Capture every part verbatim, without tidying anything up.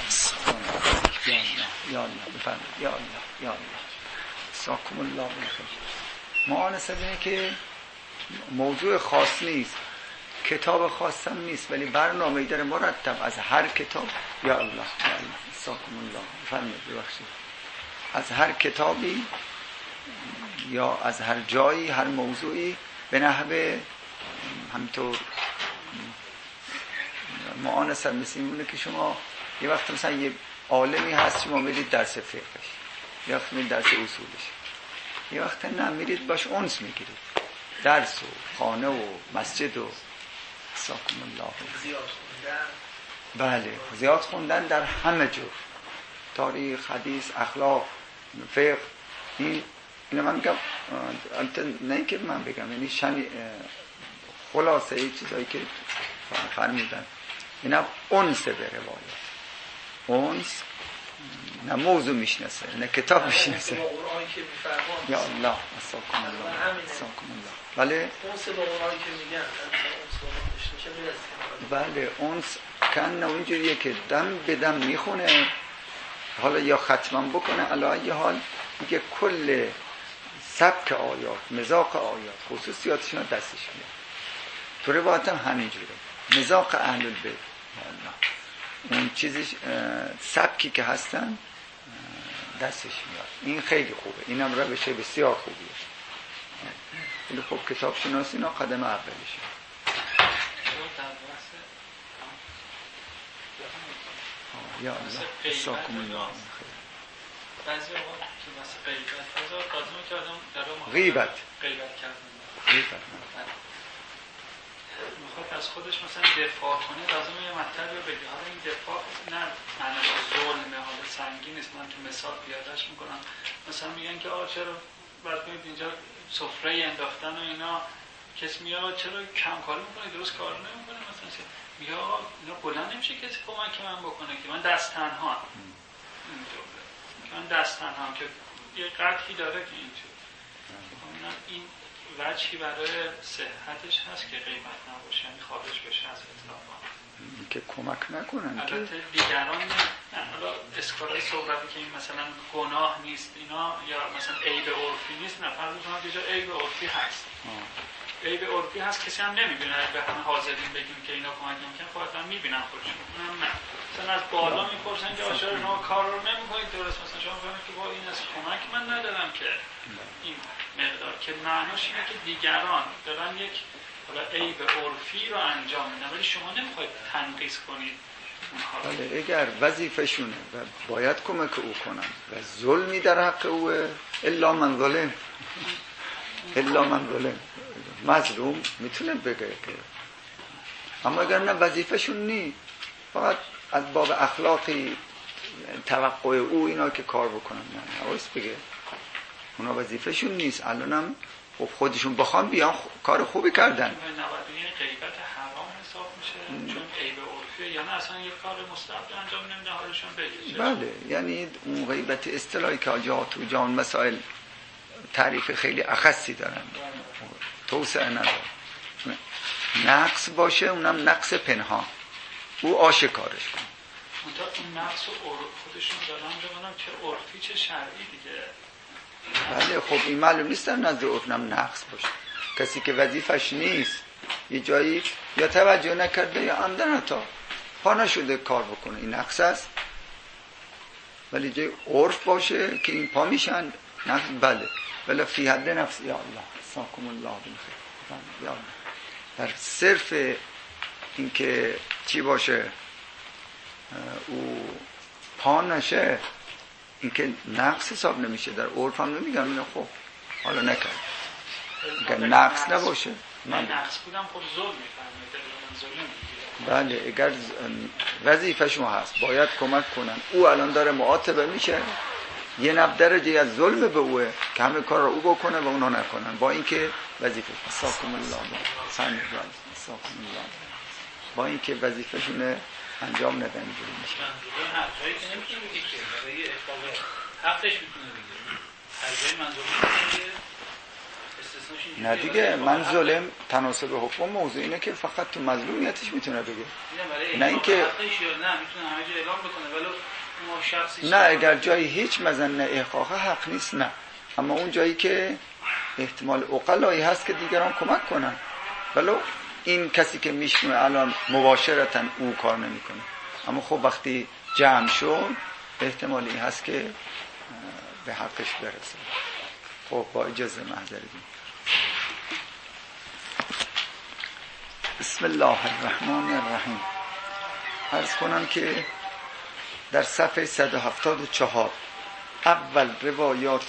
یا الله یا الله بفرمایید یا الله یا الله ساکم الله بخیر. معانست اینه که موضوع خاص نیست، کتاب خاص هم نیست، ولی برنامه‌ای داره مرتب از هر کتاب. یا الله یا الله ساکم الله بفرمایید ببخشید. از هر کتابی یا از هر جایی، هر موضوعی به نحوه همینطور معانست مثل اینه که شما یه وقت مثلا یه عالمی هست شما میرید درس فقهش، یه وقت میرید درس اصولش، یه وقت نه میرید باش انس میگیرید، درس و خانه و مسجد و ساکم الله. زیاد خوندن، بله زیاد خوندن در همه جور، تاریخ، حدیث، اخلاق، فقه. این اینو من میگم، نه که من بگم، یعنی شنی خلاصه ای چیزایی که فرمیدن اینا انس به روایت، انس نه موضوع میشناسه نه کتاب میشناسه. قرآنی که میفرمان یا الله ساکم الله ساکم الله. بله انس با قرآنی که میگن انس با قرآنی بله انس کن اونجوریه که دم به دم میخونه، حالا یا ختمم بکنه، علی حال میگه کل سبک آیات، مذاق آیات، خصوصیاتشون دستش میاد. تو روایت هم همینجوره، مذاق اهل البیت، اون چیزش سبکی که هستن دستش میاد. این خیلی خوبه، اینم روش بسیار خوبیه. ولی خب کتاب شناسی اینا قدم اولیشه. یا الله ساکم الله بعضی اوقات که مثل غیبت هزار لازمه که آدم در اون غیبت غیبت کردن غیبت میخواد از خودش مثلا دفاع کنه، لازمه یه مطلبی رو بگه. حالا این دفاع نه معنیش ظلمه، حالا سنگین نیست. من تو مثال بیادش میکنم، مثلا میگن که آقا چرا بعد میگید اینجا سفره انداختن و اینا، کسی میاد چرا کم کاری میکنه، درست کار نمیکنه، مثلا میگه آقا اینا بلند نمیشه کسی کمک من بکنه که من دست تنها ام. من دست تنها هم که یه قطعی داره که اینجور این وجهی برای صحتش هست که قیمت نباشه، یعنی خارج بشه از اطلاقا که کمک نکنن. البته دیگران نه، حالا اسکارای صغروی که این مثلا گناه نیست اینا، یا مثلا عیب عرفی نیست، نه فرض کنم که جا عیب عرفی هست. عیب عرفی هست کسی هم نمیبینه، به همه حاضرین بگیم که اینا کمک نمیکنن، خب حتما میبینن خودشون، اونم نه. مثلا از بالا میپرسن که آشار شما کار رو نمیکنید درست، مثلا شما فهمید که با این از کمک من ندارم که این مقدار، که معناش اینه که دیگران دارن یک حالا عیب عرفی رو انجام میدن ولی شما نمیخواید تنقیص کنید اونها. بله اگر وظیفه‌شونه و باید کمک او کنن و ظلمی در حق اوه، الا من ظلم الا من ظلم، مظلوم میتونه بگه که، اما اگر نه وظیفه‌شون نی، فقط از باب اخلاقی توقع او اینا که کار بکنن، نه نویس بگه اونا وظیفه‌شون نیست. الانم خب خودشون بخوان بیان خ... کار خوبی کردن. نود و نه غیبت حرام حساب میشه چون عیب عرفیه، یعنی اصلا یک کار مستحب انجام نمیده حالشون بگیره. بله یعنی اون غیبت اصطلاحی که آجا تو جان مسائل تعریف خیلی اخصی دارن، توسعه نداره. نقص باشه اونم نقص پنهان، او آشکارش کن. منتها اون نقص و خودشون دارن جوانم چه عرفی چه شرعی دیگه. بله خب این معلوم نیست در نزد عرفنم نقص باشه. کسی که وظیفش نیست یه جایی یا توجه نکرده یا عمدن حتی پا نشده کار بکنه، این نقص است. ولی جای عرف باشه که این پا میشن نقص، بله ولی فی حد نفس. یا الله ساکم الله بخیر. یا الله در صرف این که چی باشه او پا نشه، این که نقص حساب نمیشه. در عرف هم نمیگم اینو خب حالا نکرد، اگر نقص نباشه من نقص بودم خب ظلم میفرمایید. بله اگر وظیفه شما هست باید کمک کنن، او الان داره معاتبه میشه، یه نب درجه از ظلم به اوه که همه کار رو او بکنه و اونها نکنن، با اینکه وظیفه ساکم الله سن ساکم الله با اینکه وظیفه شونه انجام ندن اینجوری میشه. منظور هر جایی که نمیتونه بگه که برای احقاق حقش میتونه بگه، هر جایی منظور میتونه نه دیگه من ظلم تناسب حکم موضوع اینه که فقط تو مظلومیتش میتونه بگه، نه اینکه نه میتونه همه جا اعلام بکنه ولی ما شخصی نه اگر جایی هیچ مظنه احقاق حق نیست نه، اما اون جایی که احتمال عقلایی هست که دیگران کمک کنن، ولو این کسی که میشنوه الان مباشرتا او کار نمیکنه، اما خب وقتی جمع شد احتمال این هست که به حقش برسه. خب با اجازه محضر دیم. بسم الله الرحمن الرحیم. عرض کنم که در صفحه صد و هفتاد و چهار اول روایات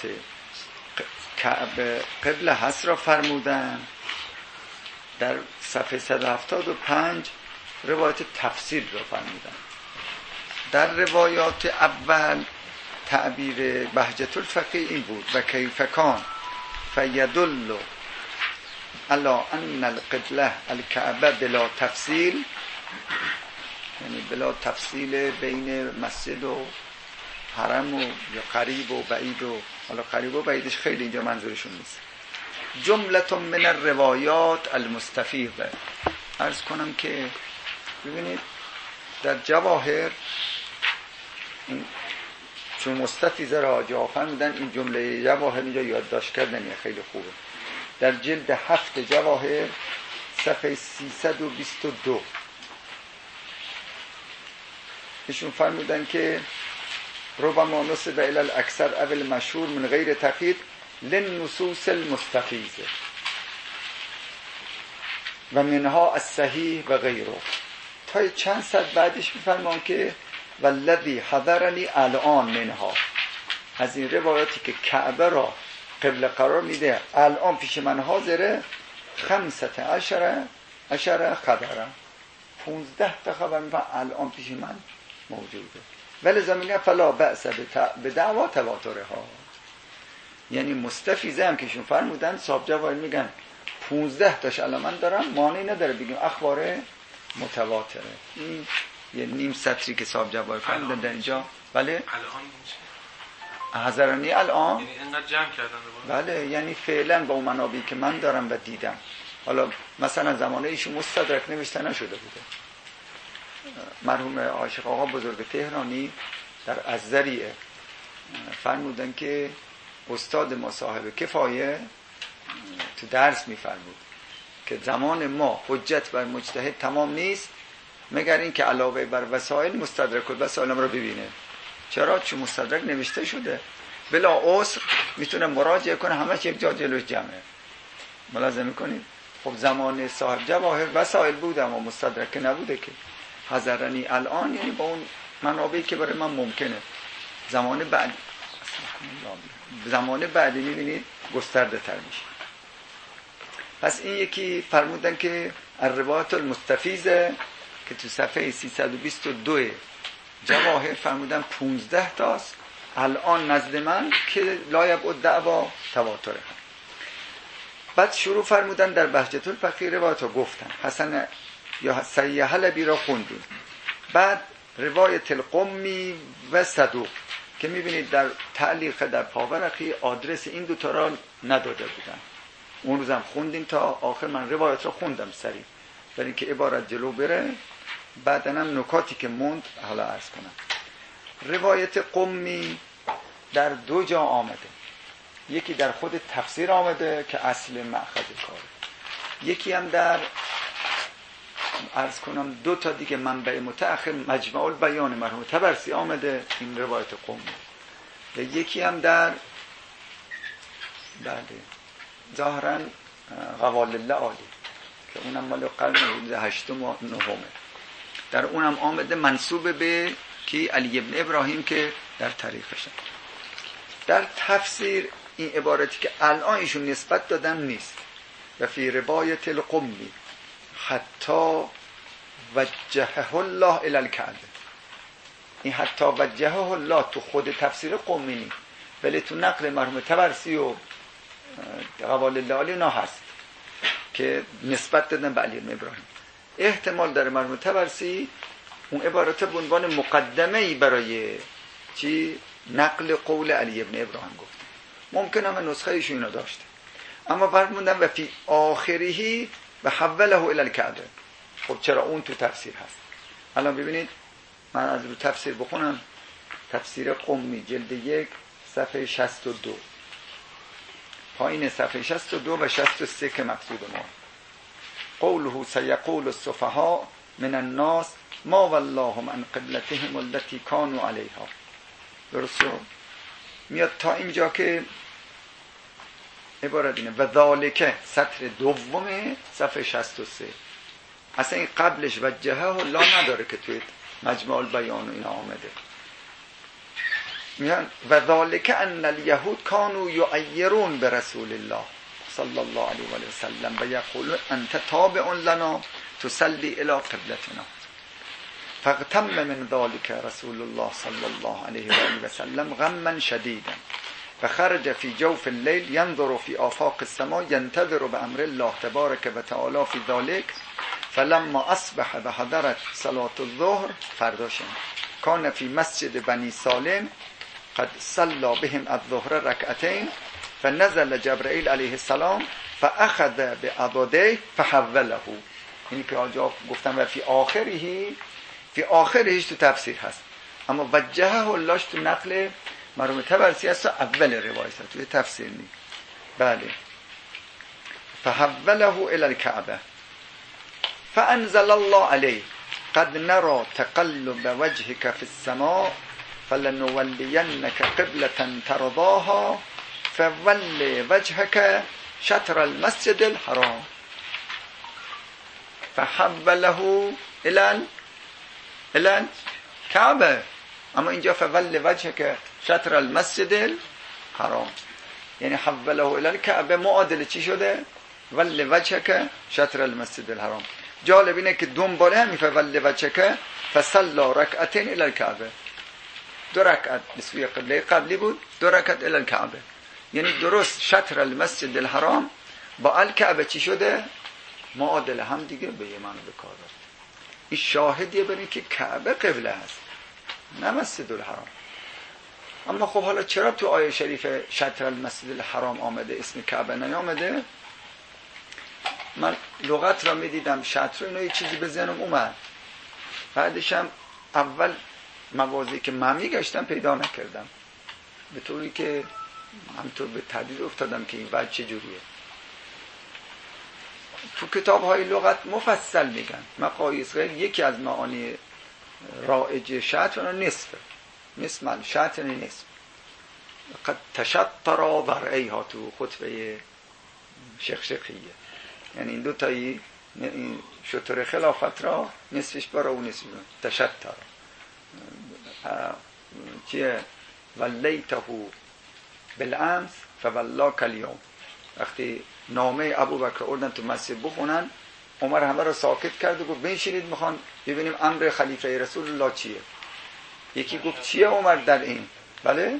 قبل هست را فرمودن، در صفحه صد و هفتاد و پنج روایت تفسیر را فرمودن. در روایات اول تعبیر بهجت الفقیه این بود و کیف کان فیدل علی ان القبله الکعبه بلا تفصیل، یعنی بلا تفصیل بین مسجد و حرم و یا قریب و بعید، و حالا قریب و بعیدش خیلی اینجا منظورشون نیست. جمله من الروایات المستفیضه. عرض کنم که ببینید در جواهر این چون مستفیضه را جا فرمودن، این جمله جواهر اینجا یادداشت کردن خیلی خوبه. در جلد هفت جواهر صفحه سیصد و بیست و دو ایشون فرمودن که ربما نسب الی الاکثر اول مشهور من غیر تقیید للنصوص المستفیضه و منها الصحیح و غیره. تا چند صد بعدش میفرمان که والذی حضرنی الان منها، از این روایاتی که کعبه را قبل قرار میده الان پیش من حاضره، خمسة عشر عشر خبره، پونزده تا خبر میفرمان الان پیش من موجوده. ولی زمینه فلا بأس به دعوا تواتره ها، یعنی مستفیضه هم که شون فرمودن صاحب جواهر میگن پونزده تاش الان من دارم، مانعی نداره بگیم اخبار متواتره. این یه نیم سطری که صاحب جواهر فرمودن در اینجا. بله الان حضرانی الان یعنی اینقدر جمع کردن بله، یعنی فعلا با اون منابعی که من دارم و دیدم، حالا مثلا زمانه ایشون مستدرک نوشته نشده بوده. مرحوم عاشق آقا بزرگ تهرانی در از ذریعه فرمودن که استاد ما صاحب کفایه تو درس میفرمود که زمان ما حجت بر مجتهد تمام نیست مگر این که علاوه بر وسائل مستدرک الوسائل رو ببینه. چرا؟ چون مستدرک نوشته شده، بلا عذر میتونه مراجعه کنه، همش یک جا جلوش جمعه. ملاحظه میکنید؟ خب زمان صاحب جواهر وسائل بود اما مستدرک نبوده که. حضرنی الان یعنی با اون منابعی که برای من ممکنه. زمان بعد زمان بعدی میبینید گسترده تر میشه. پس این یکی فرمودن که الروایات المستفیضه که تو صفحه سیصد و بیست و دو جواهر فرمودن پونزده تاست الان نزد من که لایب و دعوا تواتره. بعد شروع فرمودن در بهجت الفقیه روایت ها گفتن حسن یا سیح حلبی را خوندیم، بعد روایت القمی و صدوق که میبینید در تعلیق در پاورقی آدرس این دوتا را نداده بودن. اون روزم خوندیم تا آخر، من روایت را خوندم سریع برای اینکه عبارت جلو بره، بعدن هم نکاتی که موند حالا عرض کنم. روایت قمی در دو جا آمده، یکی در خود تفسیر آمده که اصل مأخذ کاره، یکی هم در عرض کنم دو تا دیگه منبع متأخر مجمع البیان مرحوم طبرسی آمده این روایت قمی، و یکی هم در بله ظاهرا قوال الله عالی که اونم مال قرن هشتم و نهم، در اونم آمده منسوب به کی علی ابن ابراهیم که در تاریخش. در تفسیر این عبارتی که الان ایشون نسبت دادن نیست، و فی روایت القمی حتی وجهه الله الی الکعبه، این حتی وجهه الله تو خود تفسیر قمی نیست، ولی تو نقل مرحوم طبرسی و قوال الله علی نه هست که نسبت دادن به علی ابن ابراهیم. احتمال داره مرحوم طبرسی اون عبارت به عنوان مقدمه‌ای برای چی نقل قول علی ابن ابراهیم گفته. ممکنه هم نسخه ایشون اینو داشته، اما فرمودن و فی آخرهی و حوله الی الکعبه. خب چرا اون تو تفسیر هست؟ الان ببینید من از رو تفسیر بخونم. تفسیر قمی جلد یک صفحه شصت و دو، پایین صفحه شصت و دو و شصت و سه که مقصود ما. قوله سیقول السفهاء من الناس ما واللهم عن قبلتهم التي كانوا عليها. درست شد؟ میاد تا اینجا که عبارت اینه و ذالک سطر دوم صفحه شصت و سه. اصلا این قبلش وجهه لا نداره که توی مجموع البیان و اینا آمده. میان و ذالک ان الیهود کانوا یعیرون برسول الله صلی الله علیه و آله و سلم و یقولون انت تابع لنا تصلی الی قبلتنا فاغتم من ذلك رسول الله صلی الله علیه و آله و سلم غما شدیدا و خرج فی جوف الليل ينظر في آفاق السماء ينتظر بأمر الله تبارک و تعالی فی ذلك فلما اصبح و حضرت صلاة الظهر فرداشن کان فی مسجد بنی سالم قد صلى بهم الظهر ركعتين فنزل جبرائيل عليه السلام فاخذ بعضديه فحوله. این که آنجا گفتم و فی آخرهی، فی آخرهش تو تفسیر هست، اما وجهه اللهش تو نقل مرحوم طبرسی هست و اول روایت هست توی تفسیر نی. بله فحوله الى الكعبه فانزل الله عليه قد نرى تقلب وجهك في السماء فلنولینک قبلة ترضاها فول وجهك شطر المسجد الحرام فحوله الى الى الكعبه. اما اینجا فول وجهك شطر المسجد الحرام یعنی حوله الى الكعبه معادل چی شده؟ ول وجهك شطر المسجد الحرام. جالب اینه که دنباله همین فول وجهك فصلى ركعتين الى الكعبه، دو رکعت به سوی قبله قبلی بود، دو رکعت الی الکعبه، یعنی درست شطر المسجد الحرام با الکعبه چی شده؟ معادل هم دیگه به یه معنی به کار رفت. این شاهدیه بر این که کعبه قبله هست نه مسجد الحرام. اما خب حالا چرا تو آیه شریف شطر المسجد الحرام آمده اسم کعبه نیامده؟ من لغت را میدیدم شطر اینو یه چیزی به ذهنم اومد، بعدش هم اول موازی که من میگشتم پیدا نکردم، به طوری که همطور به تردید افتادم که این وجه چجوریه. تو کتاب های لغت مفصل میگن مقاییس غیر یکی از معانی رائج شطر نصفه، نصف شطر نصف قد تشطر ضرعیها تو خطبه شخشقیه، یعنی این دو تایی این شطر خلافت را نصفش برا و نصفش تشطر چیه ولیته بالامس فولاک اليوم. وقتی نامه ابوبکر اردن تو مسجد بخونن، عمر همه رو ساکت کرد و گفت بنشینید میخوان ببینیم امر خلیفه رسول الله چیه. یکی گفت چیه عمر در این؟ بله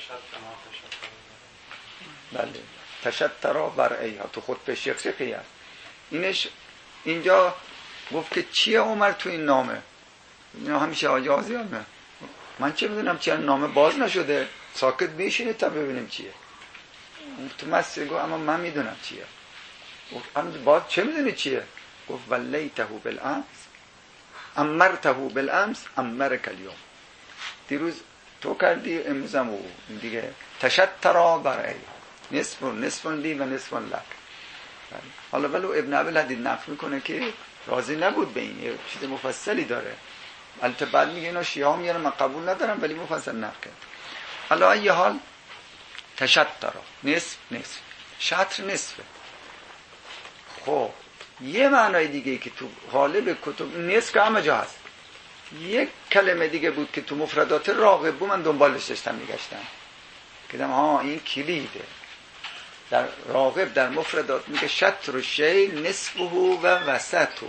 بله تشطر برعیها تو خطبه شخصی هست. اینش اینجا گفت که چیه عمر تو این نامه؟ اینا همیشه آجازی همه من چه بدونم چیه نامه باز نشده، ساکت بشینه تا ببینیم چیه. تو مسجد گفت اما من میدونم چیه. گفت اما باز چه میدونی چیه؟ گفت ولیته بالامس امرته بالامس امرک اليوم. دیروز تو کردی امروزم او دیگه تشطر برای نصف نصف لی و نصف لک. حالا ولو ابن ابی الحدید نقل میکنه که راضی نبود به این، یه چیز مفصلی داره. البته بعد میگه اینا شیعه ها میگن من قبول ندارم ولی مفصل نقل کرد. حالا ای حال تشطر نصف نصف شطر نصفه. خب یه معنای دیگه که تو غالب کتب نصف که همه جا هست، یک کلمه دیگه بود که تو مفردات راغب بود من دنبالش داشتم میگشتم که دم ها این کلیده. در راغب در مفردات میگه شطر الشیء نصفه و وسطه.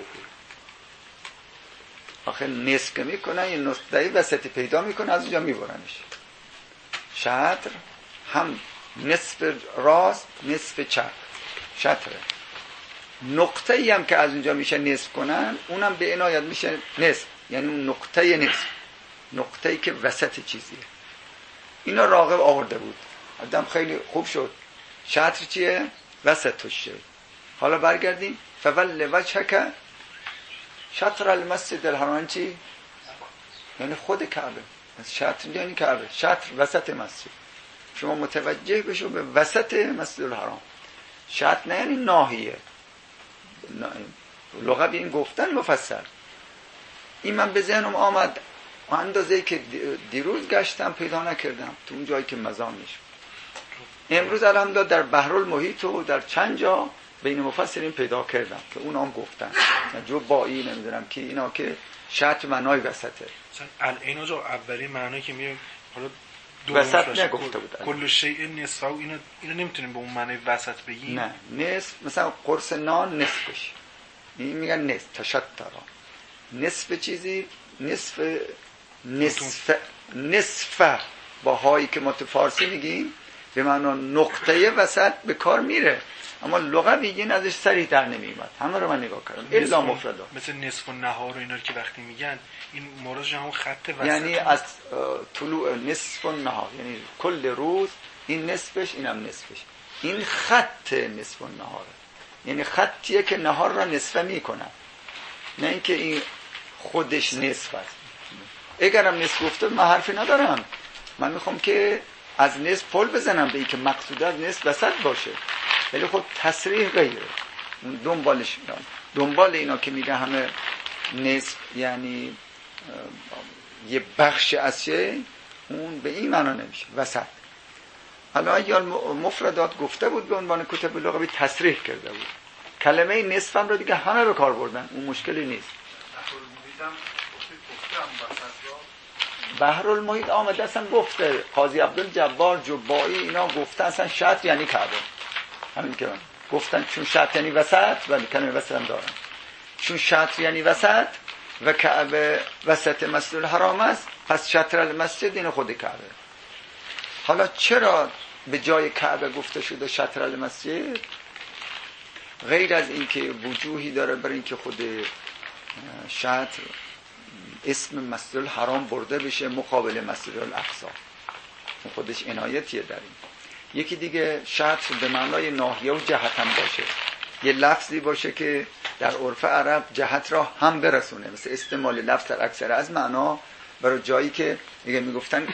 آخه نصف که میکنن یه نقطه وسطی پیدا میکنه از اونجا میبرنش. شطر هم نصف راست نصف چپ شطره. نقطه ای هم که از اونجا میشه نصف کنن اونم به عنایت میشه نصف، یعنی اون نقطه نصف، نقطه ای که وسط چیزیه. اینا راغب آورده بود، آدم خیلی خوب شد. شطر چیه؟ وسط الشیء. حالا برگردیم فول وجهک شطر المسجد الحرام چی؟ یعنی خود کعبه. شطر یعنی کعبه، شطر وسط مسجد. شما متوجه بشو به وسط مسجد الحرام. شطر نه یعنی ناحیه، لغت این گفتن مفصل. این من به ذهنم آمد اندازه‌ای که دیروز گشتم پیدا نکردم تو اون جایی که مزان میشه. امروز الحمدلله در بحرالمحیط و در چند جا بین مفسرین پیدا کردم که اونا هم گفتن جو بایی نمیدونم که اینا که شطر معنای وسطه. مثلا اینا جو اولی معنی که میگه حالا وسط نگفته بود. کل شیء نصفه و اینا اینا نمیتونیم به اون معنی وسط بگیم. نه نصف مثلا قرص نان نصفش این میگن نصف تشطرا نصف چیزی نصف نصف نصف با هایی که ما تو فارسی میگیم به معنی نقطه وسط به کار میره، اما لغت این ازش صریح در نمیاد. همه رو من نگاه کردم الا مفردا مثل نصف و نهار و اینا که وقتی میگن این مرادش همون خط وسط، یعنی از طلوع نصف و نهار یعنی کل روز این نصفش اینم نصفش، این خط نصف و نهاره، یعنی خطیه که نهار را نصفه میکنه، نه اینکه این خودش نصف است. اگرم نصف گفته من حرفی ندارم، من میخوام که از نصف پل بزنم به این که مقصود از نصف وسط باشه، ولی خب تصریح غیره. دنبالش دنبال اینا که میگه همه نصف یعنی یه بخش از چه، اون به این معنا نمیشه وسط. حالا یا مفردات گفته بود به عنوان کتب لغوی تصریح کرده بود، کلمه نصف هم رو دیگه همه به کار بردن، اون مشکلی نیست. بحرالمحیط آمده اصلا گفته، قاضی عبدالجبار جبایی اینا گفته اصلا شطر یعنی کعبه، همین که من گفتن چون شطر یعنی وسط، ولی کلمه وسط هم دارن، چون شطر یعنی وسط و کعبه وسط مسجد الحرام است، پس شطر المسجد این خود کعبه. حالا چرا به جای کعبه گفته شده شطر المسجد؟ غیر از این که وجوهی داره برای اینکه خود شطر اسم مسجد الحرام برده بشه مقابل مسجد الاقصی، خودش عنایتیه در این. یکی دیگه شطر به معنای ناحیه و جهت هم باشه، یه لفظی باشه که در عرف عرب جهت را هم برسونه، مثل استعمال لفظ در اکثر از معنا برای جایی که دیگه میگفتن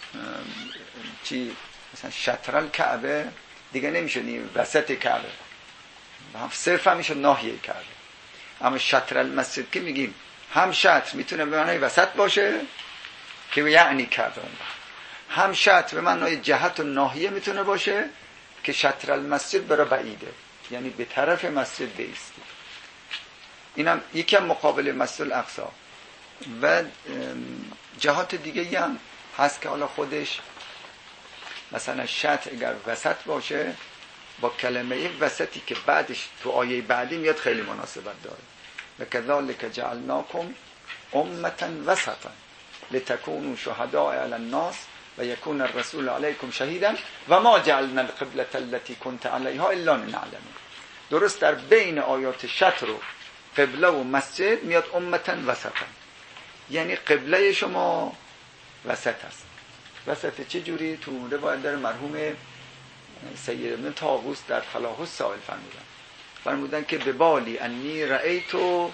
چی مثلا شطر الکعبه دیگه نمیشه وسط کعبه، صرف هم میشه ناحیه کعبه. اما شطر المسجد که میگیم هم شطر میتونه به معنای وسط باشه که یعنی کعبه، هم شطر به معنای جهت و ناحیه میتونه باشه که شطر المسجد برای بعیده، یعنی به طرف مسجد بیستی. اینم یکی هم مقابل مسجد الاقصی. و جهات دیگه هم هست که حالا خودش مثلا شطر اگر وسط باشه با کلمه وسطی که بعدش تو آیه بعدی میاد خیلی مناسبت داره، و کذالک جعلناکم امة وسطا لتكونوا شهداء علی الناس و یکون الرسول علیکم شهیدا و ما جعلنا القبلة التي كنت علیها الا لنعلم. درست در بین آیات شطر و قبله و مسجد میاد امة وسطا، یعنی قبله شما وسط است. وسط چه جوری؟ تو روایت در مرحوم سید ابن طاووس در فلاح السائل فرمودن فرمودن که به بالی انی رأیتو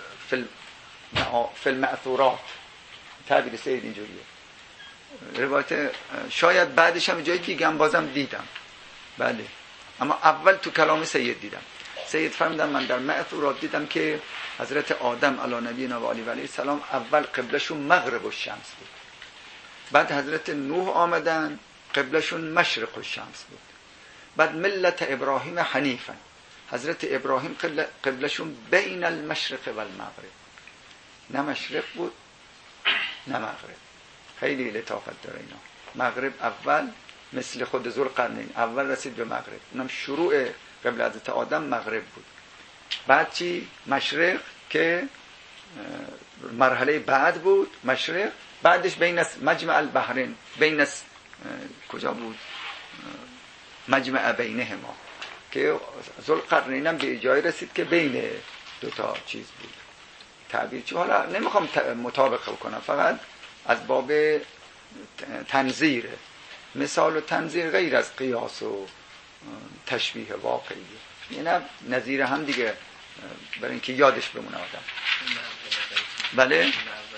فی المأثورات، تعبیر سید اینجوریه. روایت شاید بعدش هم جای دیگه هم بازم دیدم، بله، اما اول تو کلام سید دیدم. سید فرمودن من در مأثورات دیدم که حضرت آدم علی نبینا و علیه السلام اول قبلشون مغرب الشمس بود، بعد حضرت نوح آمدن قبلشون مشرق الشمس بود، بعد ملت ابراهیم حنیفا، حضرت ابراهیم قبلشون بین المشرق و المغرب، نه مشرق بود نه مغرب. خیلی لطافت داره اینا. مغرب اول مثل خود ذوالقرنین اول رسید به مغرب، اونم شروع قبل حضرت آدم مغرب بود. بعد چی؟ مشرق که مرحله بعد بود مشرق، بعدش بین مجمع البحرین، بین کجا بود؟ مجمع بینهما، که ذوالقرنین هم به جای رسید که بین دو تا چیز بود. تعبیر چی؟ حالا نمیخوام مطابقه کنم، فقط از باب تنظیره. مثال و تنظیر غیر از قیاس و تشبیه واقعیه، یعنی نظیر هم دیگه برای اینکه یادش بمونه آدم. بله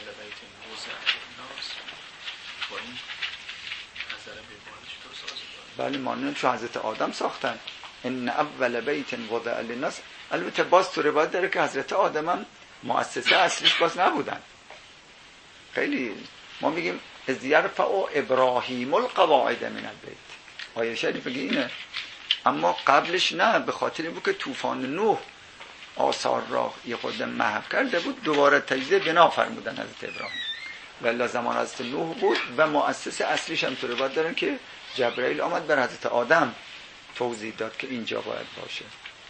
بله مانند چون حضرت آدم ساختن ان اول بیت وضع للناس. البته باز تو روایت داره که حضرت آدم هم مؤسسه اصلیش باز نبودن. خیلی ما میگیم از یرفع ابراهیم القواعد من البیت، آیه شریف میگه اینه، اما قبلش نه، به خاطر این بود که طوفان نوح آثار را یه خود محو کرده بود، دوباره تجدید بنا فرمودن حضرت ابراهیم. ولی زمان حضرت نوح بود و مؤسسه اصلیش هم تو روایت دارن که جبرائیل آمد بر حضرت آدم توضیح داد که اینجا باید باشه.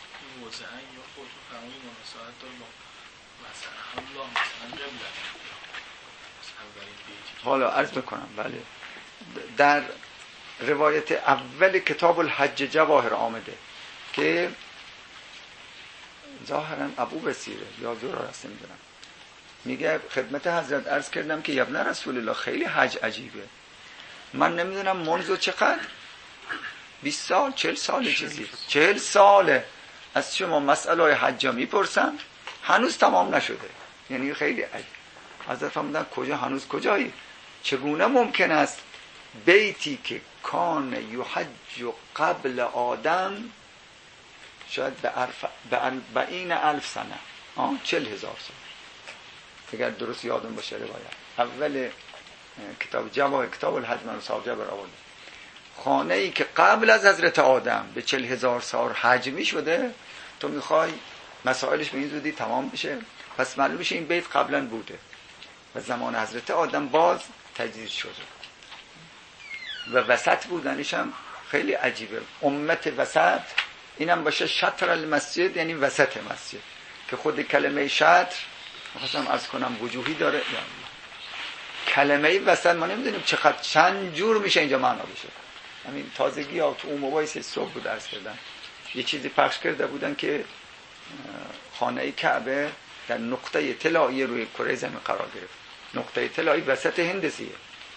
حالا عرض میکنم بله در روایت اول کتاب الحج جواهر آمده که ظاهرا ابو بصیره یا زرار است نمیدونم، میگه خدمت حضرت عرض کردم که ابن رسول الله خیلی حج عجیبه، من نمیدونم منذ چقدر بیست سال چهل سال چیزی چهل ساله از شما مسئله حج میپرسم هنوز تمام نشده. یعنی خیلی عجیب. حضرت فرمودن کجا هنوز کجایی؟ چگونه ممکن است بیتی که کان یحج قبل آدم شاید به عرف به این الف سنه آه چل هزار سال اگر درست یادم باشه روایت اول کتاب جواهر کتاب الحج من صاحب جبر آورده، خانه ای که قبل از حضرت آدم به چل هزار سال حج می شده، تو میخوای مسائلش به این زودی تمام بشه، پس معلوم میشه این بیت قبلا بوده و زمان حضرت آدم باز تجدید شده و وسط بودنش هم خیلی عجیبه. امت وسط اینم باشه شطر المسجد، یعنی وسط مسجد، که خود کلمه شطر می‌خواستم عرض کنم وجوهی داره، یعنی کلمه وسط ما نمیدونیم چقدر چند جور میشه اینجا معنا بشه. همین تازگی ها تو اون موقعی صبح بود درس کردن یه چیزی پخش کرده بودن که خانه کعبه در نقطه طلایی روی کره زمین قرار گرفت. نقطه طلایی وسط هندسیه،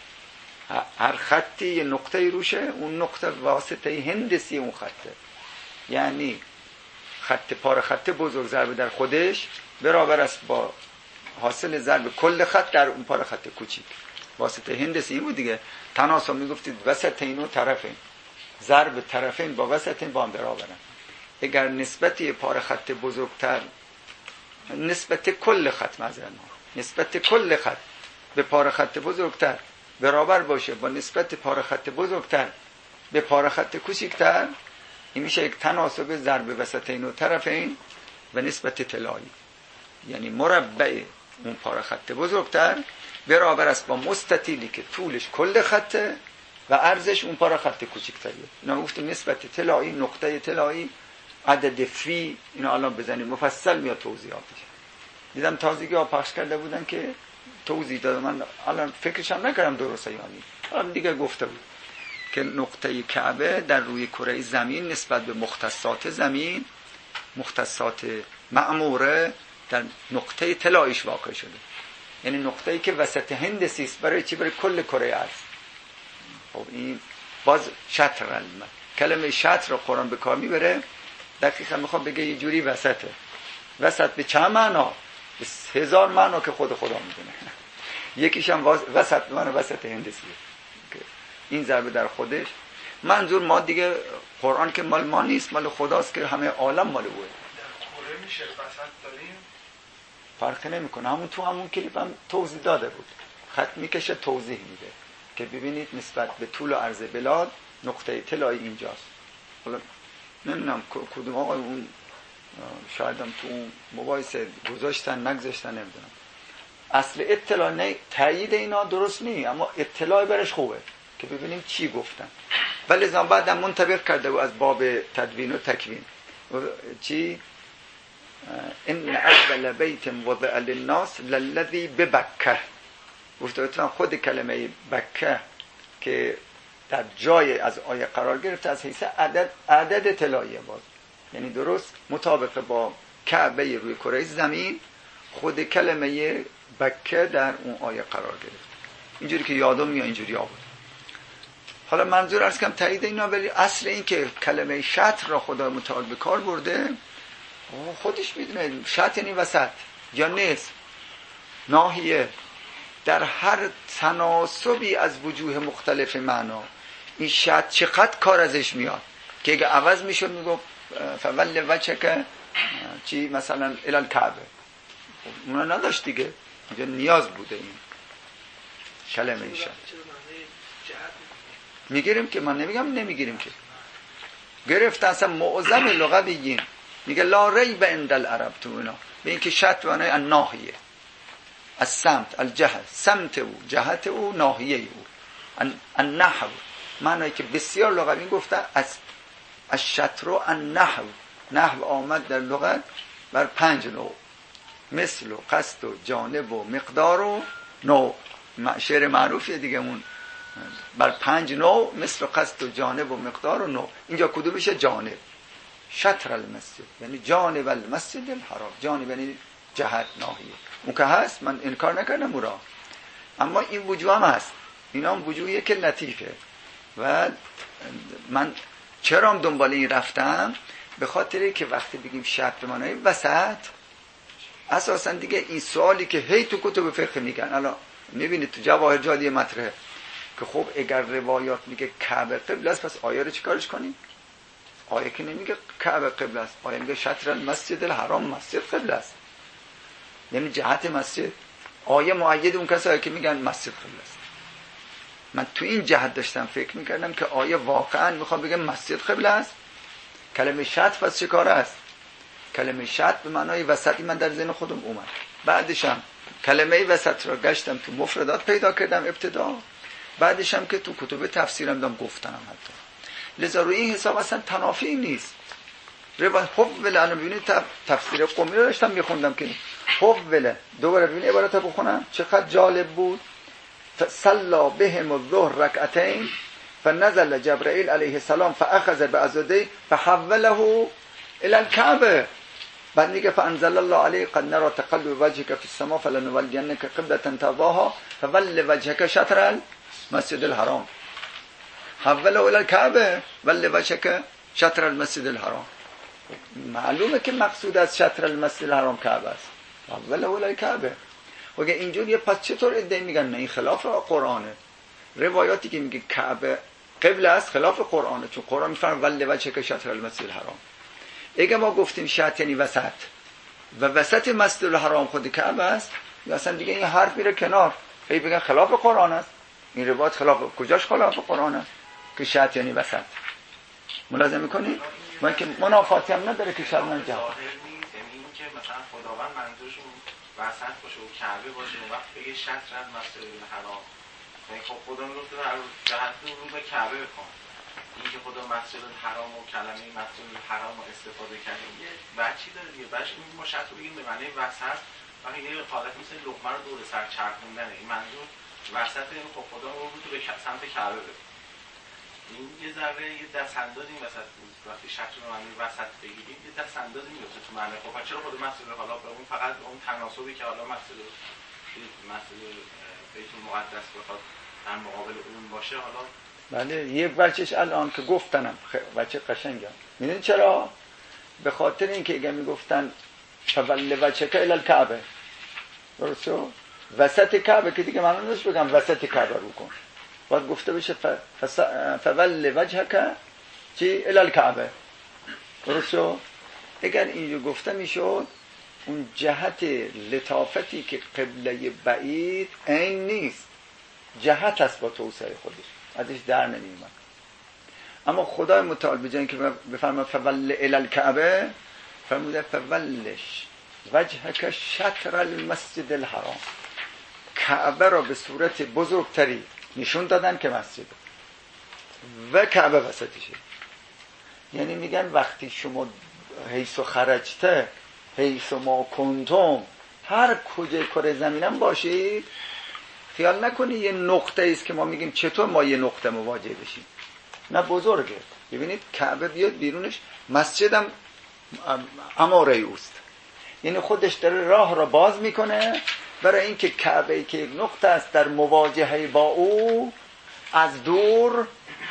هر خطی یه نقطه روشه، اون نقطه واسطه هندسی اون خطه، یعنی خط پاره خط بزرگ ضرب در خودش برابر است با حاصل ضرب کل خط در اون پاره خط کوچیک. واسطه هندسی بود دیگه، تناسب میگفتید وسطین و طرفین، ضرب طرفین با وسطین با هم برابرن. اگر نسبتی پاره خط بزرگتر نسبت کل خط معذرت نسبت کل خط به پاره خط بزرگتر برابر باشه با نسبت پاره خط بزرگتر به پاره خط کوچکتر، این میشه یک تناسب ضرب وسطین و طرفین و نسبت طلایی، یعنی مربع اون پاره خط بزرگتر برابر است با مستطیلی که طولش کل خطه و عرضش اون پاره خط کوچکتریه. اینا گفتیم نسبت طلایی، نقطه طلایی، عدد فی، اینا الان بزنید مفصل میاد توضیحاتش. دیدم تازگی ها پخش کرده بودن که توضیح داده، من الان فکرش هم نکردم درسته یعنی الان دیگه گفته بود که نقطه کعبه در روی کره زمین نسبت به مختصات زمین، مختصات معموره، در نقطه طلاییش واقع شده، یعنی نقطه‌ای که وسط هندسی است برای چی؟ برای کل کره ارض. خب این باز شطر علم کلمه شطر رو قرآن به کار میبره، دقیقاً میخوام بگه یه جوری وسطه. وسط به چند معنا؟ به هزار معنا که خود خدا میدونه. یکیش هم وسط به معنی وسط هندسیه که این ضربه در خودش، منظور ما دیگه قرآن که مال ما نیست، مال خداست که همه عالم مال اوه. کره میشه وسط داریم فرقی نمیکنه، همون تو همون کلیپ هم توضیح داده بود، خط میکشه توضیح میده که ببینید نسبت به طول و عرض بلاد نقطه طلایی اینجاست. حالا نمیدونم کدوم آقای اون شاید هم تو اون مقایسه گذاشتن نگذاشتن نمیدونم، اصل اطلاع نه تایید اینا درست نی، اما اطلاع برش خوبه که ببینیم چی گفتن. ولی زمان بعدم منتبه کرده و از باب تدوین و تکوین چی ان اول بیت وضع للناس للذی ببکه، گفته خود کلمه بکه که در جای از آیه قرار گرفته از حیث عدد عدد طلاییه، باز یعنی درست مطابق با کعبه روی کره زمین خود کلمه بکه در اون آیه قرار گرفت. اینجوری که یادم میاد اینجوری آورد. حالا منظور عرض کنم تایید اینا، ولی اصل این که کلمه شطر را خدا متعال به کار برده خودش میدونه. شطر یعنی وسط یا نصف، ناحیه، در هر تناسبی از وجوه مختلف معنا. این شطر چقدر کار ازش میاد که اگه عوض میشد میگو فول وجهک چی مثلا الی الکعبه، اونا نداشت دیگه، اینجا نیاز بوده این کلمه شطر. میگیریم که من نمیگم نمیگیریم که گرفت اصلا معظم لغویین میگه لا ریب عند العرب تو اینا به اینکه شطر معنای الناحیه، از سمت، الجهت، سمت او، جهت او، ناحیه او، النحو، معنایی که بسیار لغویین گفته از از شطر و النحو. نحو آمد در لغت بر پنج نوع، مثل و قصد و جانب و مقدار و نوع. شعر معروفیه دیگه مون بر پنج نوع، مثل و قصد و جانب و مقدار و نوع. اینجا کدومشه؟ جانب. شطر المسجد یعنی جانب المسجد الحرام، جانب یعنی جهت، ناحیه. اون که هست، من انکار نکردم اون را، اما این وجوه هم هست. اینا هم وجوهیه که لطیفه. و من چرا هم دنبال این رفتم؟ به خاطری که وقتی بگیم شطر معنای وسط، اساسا دیگه این سوالی که هی تو کتب فقه میگن، الان میبینید تو جواهر جادی مطرحه که خب اگر روایات میگه کعبه قبله است، پس آیه رو چیکارش کنیم؟ آیه که نمیگه کعبه قبله است، آیه میگه شطر المسجد الحرام، مسجد قبله است، یعنی جهت مسجد. آیه مؤید اون کسایی که میگن مسجد قبله است. من تو این جهت داشتم فکر میکردم که آیه واقعا میخواد بگه مسجد قبله است. کلمه شطر پس چه کار است؟ کلمه شطر به معنای وسطی من در ذهن خودم اومد. بعدشم کلمه وسط را گشتم تو مفردات پیدا کردم ابتدا، بعدشم که تو کتب تفسیرم دام گفتنم حتی. لذا روی این حساب اصلا تنافی نیست. روایت حول، الان ببینید تفسیر قمی رو داشتم میخوندم که حول، دوباره ببینید عبارت رو بخونم چقدر جالب بود. صلا بهم الظهر رکعتین فنزل جبرائیل علیه السلام فاخذ بعضدی فحوله الى الكعبه. بعد میگه فانزل الله علیه قد نرى تقلب وجهك في السماء فلنولینك قبلة ترضاها فول وجهك شطر المسجد الحرام. حوله الى الكعبه ول وجهك شطر المسجد الحرام. معلومه که مقصود از شطر المسجد الحرام کعبه است. حوله الى الكعبه. وگه اینجوریه پس چطور ادعی میگن نه این خلاف قرآنه؟ روایاتی که میگه کعبه قبله است خلاف قرآنه، چون قرآن میفرماید ول وجهک شطر المسجد الحرام. اگه ما گفتیم شطر یعنی وسط و وسط مسجد الحرام خود کعبه است، یا اصلا دیگه این حرف میره کنار، هی بگن خلاف قرآن است. این روایت خلاف کجاش خلاف قرآن است که شطر یعنی وسط؟ ملاحظه میکنید؟ من که منافاتی هم نداره که شطر من جهاد این که مثلا خداوند منظورشون وسط باشه و کعبه باشه و وقت بگه شطر مسجد الحرام، یعنی خب خدا میگفت هر جهت رو به کعبه بکن. این که خدا مسجد الحرام و کلمه مسجد الحرام رو استفاده کرده یه بچی داره دیگه. بعدش این ما شطر رو بگیم به معنی وسط، وقتی یه حالت مثل لقمه رو دور سر چرخوندنه. این منظور وسط، این خب خدا رو تو به سمت کعبه بده. این یه ذره یه دست انداز این وسط بود. وقتی شطر رو معنی وسط بگیریم یه دست اندازی میفته تو معنی. خب چرا خود مسجد حالا به اون فقط اون تناسبی که حالا مسجد مسجد بیت المقدس بخواد در مقابل اون باشه، حالا بله یک بچهش الان که گفتنم بچه قشنگم. میدونی چرا؟ به خاطر اینکه اگه میگفتن فول وجهک الی الکعبه، درسته؟ وسط کعبه که دیگه من نمیشه بگم وسط کعبه رو کن، باید گفته بشه فول وجهک چی الی الکعبه، درسته؟ اگر اینجا گفته میشد اون جهت لطافتی که قبله بعید این نیست، جهت است با توسعه خودش، ازش در نمیومد. اما خدای متعال بجای که بفرماید فول الی الکعبه، فرموده فولش وجهک شطر المسجد الحرام. کعبه را به صورت بزرگتری نشون دادن که مسجد و کعبه وسطشه. یعنی میگن وقتی شما حیث و خرجته حیث ما کنتم، هر کجای کره زمینم باشید، خیال نکنی یه نقطه است که ما میگیم چطور ما یه نقطه مواجه بشیم. نه بزرگه. ببینید کعبه بیاد بیرونش مسجدم اماره اوست، یعنی خودش داره راه را باز میکنه برای اینکه کعبه که یک نقطه است در مواجهه با او از دور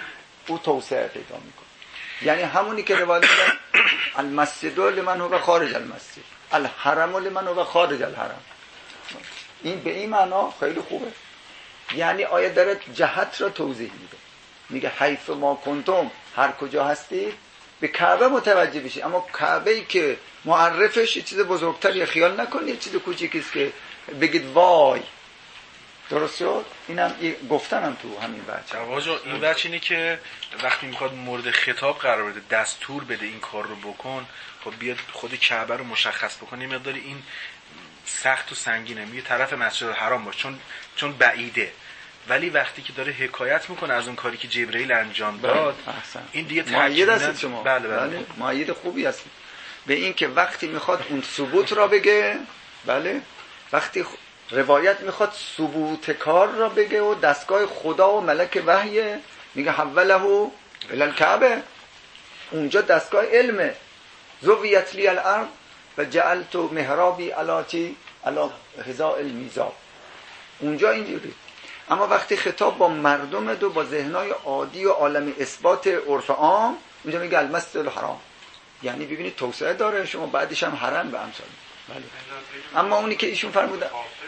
او توسعه پیدا میکنه. یعنی همونی که روایت میگن المسجد لمن هو خارج المسجد، الحرم لمن هو خارج الحرم. این به این معنا خیلی خوبه. یعنی آیه داره جهت را توضیح میده، میگه حیث ما کنتم، هر کجا هستید به کعبه متوجه بشید. اما کعبه ای که معرفش یه چیز بزرگتر، خیال نکنید یه چیز کوچیکی است که بگید وای. درست شد؟ اینم گفتنم تو همین بچه. آقا این بچه اینه که وقتی میخواد مورد خطاب قرار بده، دستور بده این کار رو بکن، خب بیاد خود کعبه رو مشخص بکنه. یه مقدار این سخت و سنگینه، میگه طرف مسجد الحرام باش چون چون بعیده. ولی وقتی که داره حکایت میکنه از اون کاری که جبرئیل انجام داد، این دیگه مؤید است شما. بله بله, بله. مؤید خوبی است به این که وقتی میخواد اون ثبوت را بگه، بله، وقتی روایت میخواد ثبوت کار را بگه و دستگاه خدا و ملک وحی، میگه حوله الی الکعبه، اونجا دستگاه علمه. زویت لی الارض و جعلت محرابی علاتی علا حذاء المیزاب، اونجا اینجوری. اما وقتی خطاب با مردم دو با ذهنای عادی و عالم اثبات عرف عام، اونجا میگه المسجد الحرام. یعنی ببینید توسعه داره، شما بعدش هم حرم به امثال. بله. اما اونی که ایشون فرمودن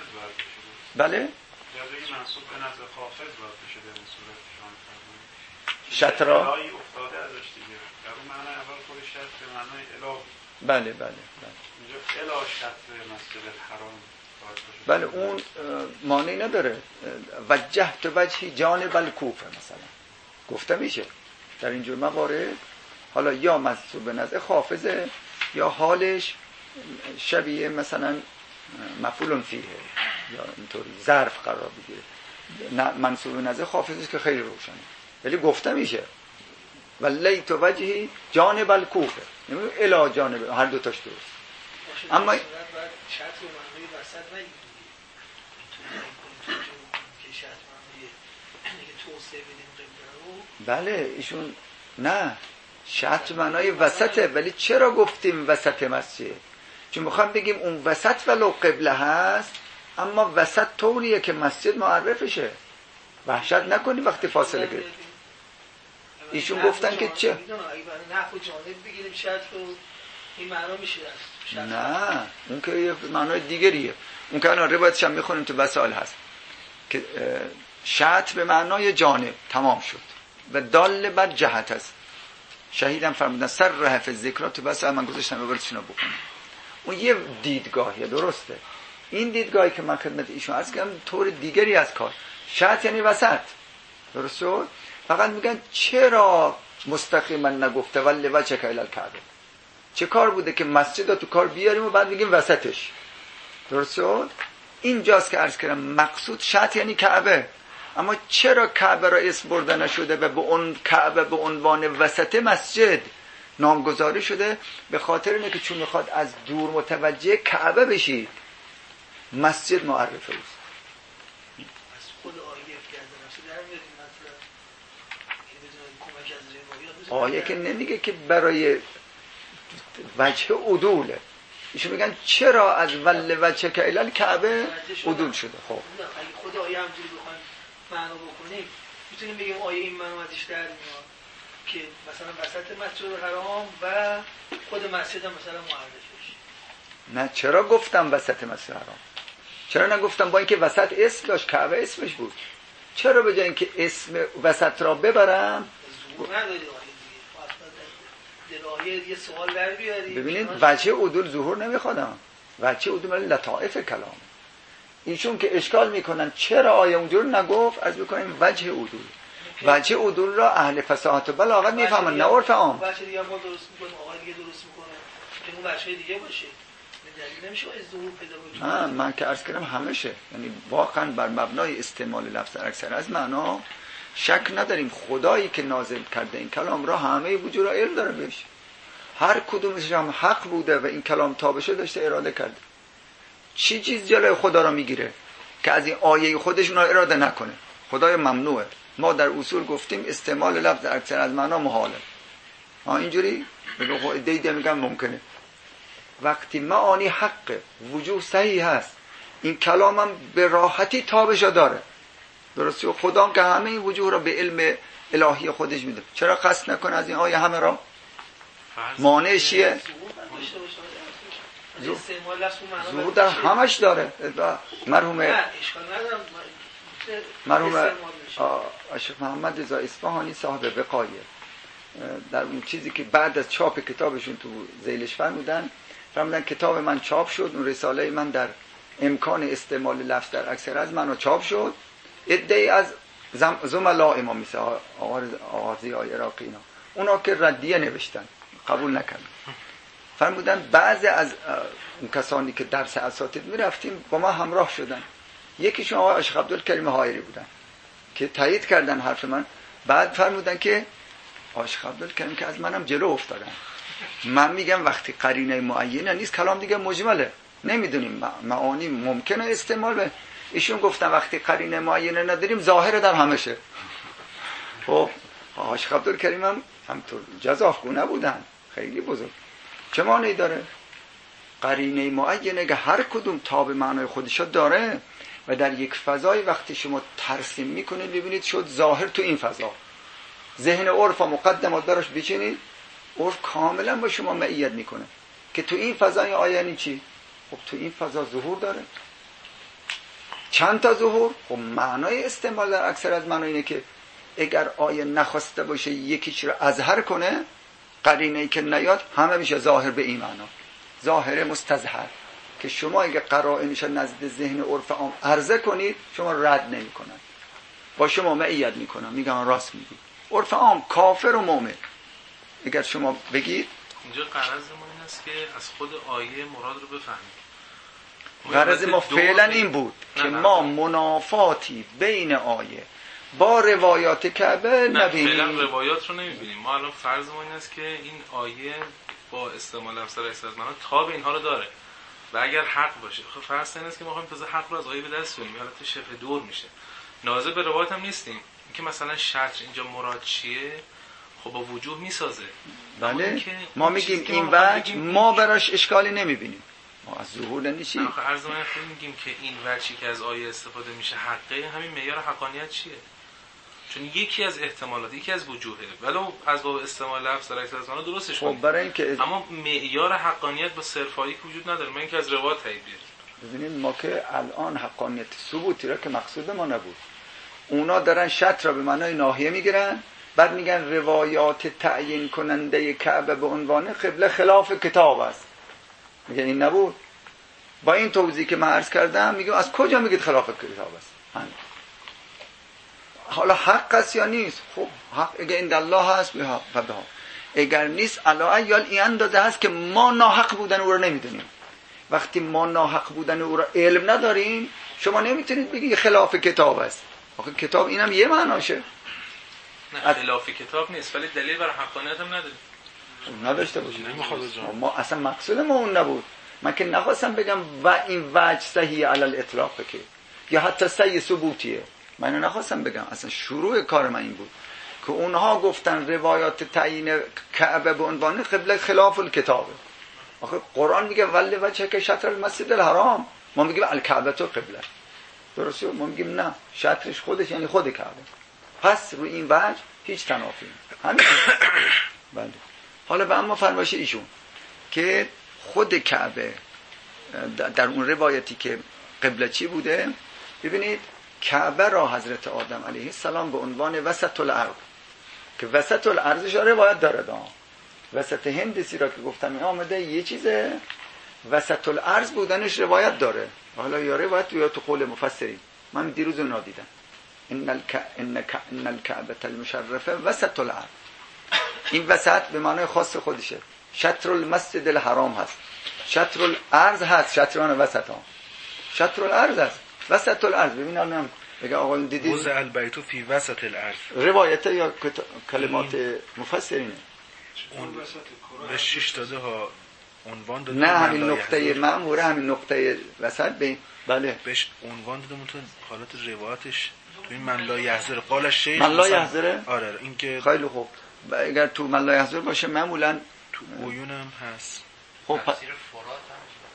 بله جزئی منصوب به نظر خافض باید بشه در این صورت شما فرمودید. شطرا الهی افتاده ازش دیگه. در اون معنی اول خود شطر به معنای اله. بله بله بله. اینجا اله شطر مسجد الحرام. بله اون معنی نداره. وجهت وجهی جانب الکوفه مثلا گفته میشه در اینجور موارد. حالا یا منصوب به نظر خافضه یا حالش شبیه مثلا مفعول فیه یا اینطوری ظرف قرار بگیره. منصوب به نظر خافضه که خیلی روشنه، ولی گفته میشه ولیت وجهی جانب الکوفه، یعنی الی جانب، هر دو تاش درست. اما بله ایشون نه شط معنای وسطه، ولی چرا گفتیم وسط مسجد؟ چون میخوام بگیم اون وسط ولو قبله هست، اما وسط طوریه که مسجد معرفشه. وحشت نکنی وقتی فاصله گرفت. ایشون گفتن که چه؟ نحو جانب بگیریم شط رو این معنا میشه. نه اون که یه معنای دیگریه. اون که الان روایتش هم میخونیم تو وسائل هست که شط به معنای جانب تمام شد و دال بر جهت است. شهیدم فرمودن سر رهف ذکر تو وسائل من گذاشتم ببرید شنو بکنم. اون یه دیدگاهیه، درسته. این دیدگاهی که من خدمت ایشون عرض کردم طور دیگری از کار. شط یعنی وسط، درست شد. فقط میگن چرا مستقیما نگفته ولی وجهک الی الکعبه؟ چه کار بوده که مسجد تو کار بیاریم و بعد میگیم وسطش؟ درست شد. اینجاست که عرض کردم مقصود شط یعنی کعبه. اما چرا کعبه را اسم برده نشده و به اون کعبه به عنوان وسط مسجد نامگذاری شده؟ به خاطر اینه که چون میخواد از دور متوجه کعبه بشید، مسجد معرفه است. از خود آیه که از در میاد مطلب آیه که نمیگه که برای وجه عدوله. ایشون میگن چرا از ول وجه که الی الکعبه عدول شده. خب اگه خود آیه همجوری بخوایم معنا بکنیم میتونیم بگیم آیه این معنا ازش در میاد که مثلا وسط مسجد الحرام و خود مسجد هم مثلا معرفه بشه. نه چرا گفتم وسط مسجد الحرام؟ چرا نگفتم با اینکه وسط اسم داشت، کعبه اسمش بود؟ چرا به جای اینکه اسم وسط را ببرم ظهور نداری آیه دیگه؟ یه سوال در بیاری. ببینید وجه عدول ظهور نمیخوادم، وجه عدول ولی لطائف کلام. ایشون که اشکال میکنن چرا آیه اونجور نگفت، از بکنیم وجه عدول. وجه عدول را اهل فصاحت و بلاغت میفهمن، نه عرف عام. وجه دیگه ما درست میکنیم، آقای دیگه درست میکنه که اون وجه دیگه باشه. دلیل نمیشه از ظهور پیدا بکنه. نه من که عرض کردم همشه، یعنی واقعا بر مبنای استعمال لفظ اکثر از معنا شک نداریم. خدایی که نازل کرده این کلام را همه وجود را علم داره بهش، هر کدومش هم حق بوده و این کلام تابشه داشته اراده کرده. چی چیز جلوی خدا را میگیره که از این آیه خودشون را اراده نکنه؟ خدای ممنوعه. ما در اصول گفتیم استعمال لفظ اکثر از معنا محاله. ها اینجوری بگو دیده میگم ممکنه. وقتی معانی حق وجود صحیح هست، این کلامم به راحتی تابش داره. درسته؟ خدا که همه این وجوه را به علم الهی خودش میده، چرا قصد نکنه از این آیه همه را؟ مانعش چیه؟ ظهور در همش داره. مرحوم مرحوم شیخ محمد رضا اصفهانی صاحب وقایه در اون چیزی که بعد از چاپ کتابشون تو ذیلش فرمودن فرمودن کتاب من چاپ شد، اون رساله من در امکان استعمال لفظ در اکثر از منو چاپ شد، ادعی از زملاء امام مثل آغازی آی عراقی اینا اونا که ردیه نوشتن قبول نکردن، فرمودن بعضی از اون کسانی که درس اساتید میرفتیم با ما همراه شدن، یکیشون آقای شیخ عبدالکریم حایری بودن که تایید کردن حرف من، بعد فرمودن که آقای شیخ عبدالکریم که از منم جلو افتادن، من میگم وقتی قرینه معینه نیست کلام دیگه مجمله نمیدونیم معانی ممکنه استعمال به ایشون گفتن وقتی قرینه معینه نداریم ظاهر در همشه. خب آقای شیخ عبدالکریم هم همطور جزافگو نبودن، خیلی بزرگ، چه معنی داره؟ قرینه معینه که هر کدوم تاب معنای خودشو داره و در یک فضای وقتی شما ترسیم میکنید ببینید شد ظاهر تو این فضا، ذهن عرف و مقدمات براش بچینید، عرف کاملا با شما معیت میکنه که تو این فضای آیه یعنی چی؟ خب تو این فضا ظهور داره. چند تا ظهور؟ خب معنای استعمال در اکثر از معنی اینه که اگر آیه نخواسته باشه یکیش رو اظهر کنه، قرینه‌ای که نیاد همه میشه ظاهر به این معنا، ظاهر مستظهر، که شما اگه قرائنش نزد ذهن عرف عام عرضه کنید شما رد نمی‌کنن، با شما معیت میکنن، میگن راست میگی. عرف عام کافر و مؤمن اگر شما بگید، اینجا غرض ما این است که از خود آیه مراد رو بفهمید. غرض ما فعلا این بود که ما منافاتی بین آیه با روایات کعبه نبینیم. نه فعلا روایات رو نمیبینیم، ما الان فرض ما این است که این آیه با استعمال لفظ رئیس از معنا تاب اینها رو داره و اگر حق باشه، خب فرض این است که ما خواهیم تازه حق رو از آیه به دست بیاریم، حالت شبه دور میشه، ناظر به روایات هم نیستیم. اینکه مثلا شطر اینجا مراد چیه خب با وجوه میسازه. بله ما میگیم این وجه ما براش اشکالی نمیبینیم، ما از ظهور نمیشیم. آخه عرض من خیلی میگیم که این وجهی که از آیه استفاده میشه حقه، همین معیار حقانیت چیه؟ چون یکی از احتمالات، یکی از وجوهه، ولو از باب استعمال لفظ در اکثر از آنها درستش خب برای اینکه اما معیار حقانیت با صرفایی که وجود نداره، من اینکه از روایات تایید بیاریم. ببینید ما که الان حقانیت ثبوتی را که مقصود ما نبود، اونا دارن شط را به معنای ناحیه میگیرن، بعد میگن روایات تعیین کننده کعبه به عنوان قبله خلاف کتاب است، میگن این نبود. با این توضیح که من عرض کردم میگم از کجا میگید خلاف کتاب است؟ همین. حالا حق است یا نیست؟ خب حق اگر عند الله هست به ها، اگر نیست علاوه یال این اندازه هست که ما ناحق بودن او رو نمیدونیم. وقتی ما ناحق بودن او را علم نداریم شما نمیتونید بگید خلاف کتاب است. آخه کتاب اینم یه معناشه. نه خلاف کتاب نیست ولی دلیل بر حقانیت هم نداریم. نداشته باشید. ما اصلا مقصود ما اون نبود. من که نخواستم بگم و این وجه صحیح علی الاطلاق که یا حتی صحیح ثبوتیه، من نخواستم بگم، اصلا شروع کار من این بود که اونها گفتن روایات تعیین کعبه به عنوان قبله خلاف الکتابه. آخه قرآن میگه ولی وجه که شطر المسجد الحرام، ما میگیم الکعبه تو قبله، درسته؟ ما میگیم نه شطرش خودش یعنی خود کعبه، پس رو این وجه هیچ تنافی همین. بله حالا به اما فرمایش ایشون که خود کعبه در اون روایتی که قبله چی بوده، ببینید کعبه را حضرت آدم علیه السلام به عنوان وسط الارض، که وسط الارضش روایت داره دا. وسط هندسی را که گفتم این آمده یه چیزه، وسط الارض بودنش روایت داره. حالا یا روایت یا تو قول مفسرین، من دیروز اون دیدم ان الک ان ان الکعبه المشرفه وسط الارض. این وسط به معنای خاص خودشه، شطر المسجد الحرام هست، شطر الارض هست، شطران وسط ها، شطر الارض هست، وسط الارض. ببین الان بگه آقا دیدی وضع البیت فی وسط الارض، روایت یا کلمات مفسرینه. اون به شش داده ها عنوان داده، نه همین نقطه مأموره، همین نقطه وسط بین. بله بهش عنوان داده متون حالت روایتش تو این من لا یحذر قال الشیخ، من لا یحذره. آره این که خیلی خوب، اگر تو من لا یحذر باشه معمولا تو عیونم هست. خب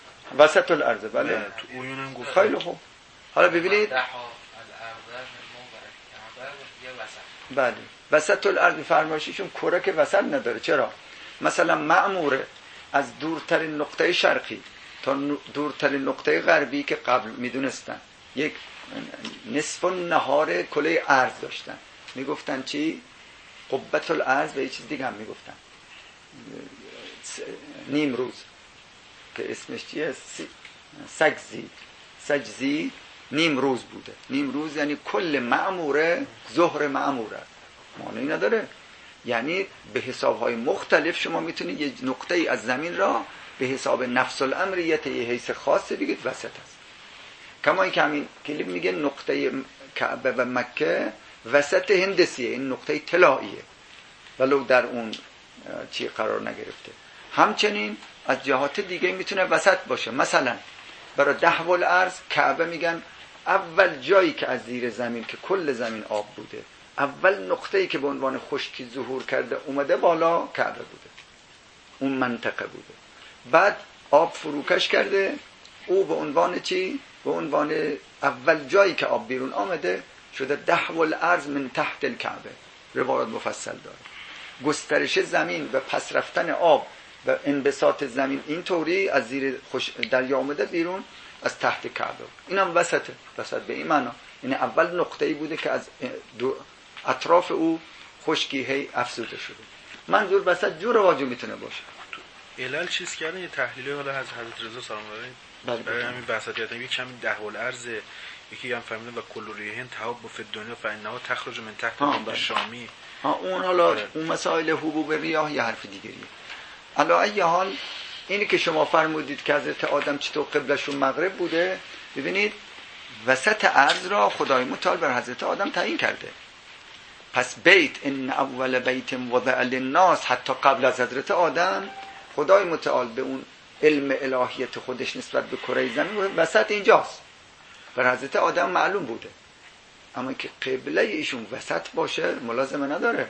وسط الارض. بله تو عیونم گفت. خیلی خوب. حالا ببینید وسط. بله وسط الارض فرمایششون کره که وسط نداره. چرا؟ مثلا معموره از دورترین نقطه شرقی تا دورترین نقطه غربی که قبل میدونستن یک نصف نهار کره ارض داشتن، میگفتن چی؟ قبة الارض و یه چیز دیگه هم میگفتن نیم روز که اسمش چیه؟ سجزی. سجزی نیم روز بوده. نیم روز یعنی کل معموره ظهر معموره، معنی نداره. یعنی به حسابهای مختلف شما میتونید یه نقطه ای از زمین را به حساب نفس الامریت یه حیث خاص بگید وسط است. کما این که همین کلیپ میگه نقطه کعبه و مکه وسط هندسیه، این نقطه طلاییه ولو در اون چی قرار نگرفته. همچنین از جهات دیگه میتونه وسط باشه. مثلا برای دهو الارض کعبه میگن اول جایی که از زیر زمین که کل زمین آب بوده، اول نقطه‌ای که به عنوان خشکی ظهور کرده اومده بالا کعبه بوده، اون منطقه بوده. بعد آب فروکش کرده، او به عنوان چی؟ به عنوان اول جایی که آب بیرون آمده شده دهو الارض من تحت الکعبه. روایات مفصل داره. گسترش زمین و پس رفتن آب و انبساط زمین این طوری از زیر دریا آمده بیرون از تحت کعبه. اینم وسطه. وسط به این معنا یعنی اول نقطه‌ای بوده که از اطراف او خشکی هی افزوده شده. منظور وسط جور واجو میتونه باشه. علل چیز کردن یه تحلیلی حالا از حضرت رضا سلام علیه برای همین وسطیت یک کمی ده الارض، یکی هم فهمیدن و کلوریهن تهاب فی الدنیا فانها تخرج من تحت الارض شامی. ها اون حالا اون مسائل حبوب ریاح یه حرف دیگریه. علی ای حال اینی که شما فرمودید که حضرت آدم چطور قبلشون مغرب بوده، ببینید وسط ارض را خدای متعال بر حضرت آدم تعیین کرده. پس بیت ان اول بیت وضع للناس حتی قبل از حضرت آدم خدای متعال به اون علم الهیت خودش نسبت به کره زمین وسط اینجاست. بر حضرت آدم معلوم بوده، اما که قبله ایشون وسط باشه ملازمه نداره.